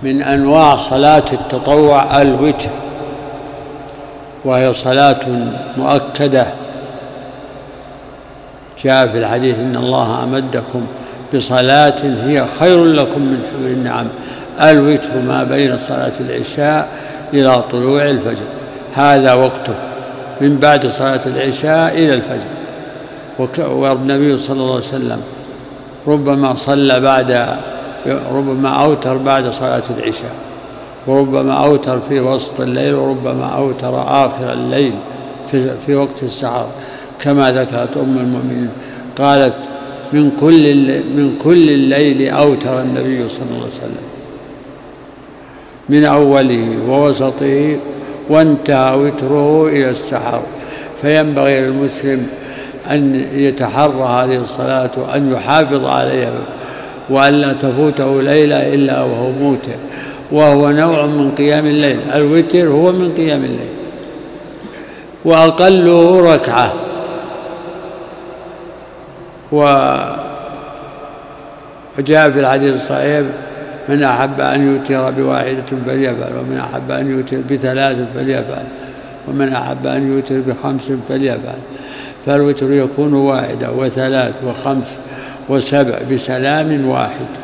من أنواع صلاة التطوع الوتر، وهي صلاة مؤكدة، جاء في الحديث إن الله أمدكم بصلاة هي خير لكم من حمر النعم. الوتر ما بين صلاة العشاء إلى طلوع الفجر، هذا وقته من بعد صلاة العشاء إلى الفجر. والنبي صلى الله عليه وسلم ربما أوتر بعد صلاة العشاء، وربما أوتر في وسط الليل، وربما أوتر آخر الليل في وقت السحر، كما ذكرت أم المؤمنين قالت من كل الليل أوتر النبي صلى الله عليه وسلم، من أوله ووسطه وانتهى وتره إلى السحر. فينبغي للمسلم أن يتحرى هذه الصلاة وأن يحافظ عليها، وأن لا تفوته ليلة إلا وهو موتر، وهو نوع من قيام الليل. الوتر هو من قيام الليل، وأقله ركعة. وجاء في الحديث الصحيح من أحب أن يوتر بواحدة فليفعل، ومن أحب أن يوتر بثلاث فليفعل، ومن أحب أن يوتر بخمس فليفعل. فالوتر يكون واحدة وثلاث وخمس وسبع بسلام واحد.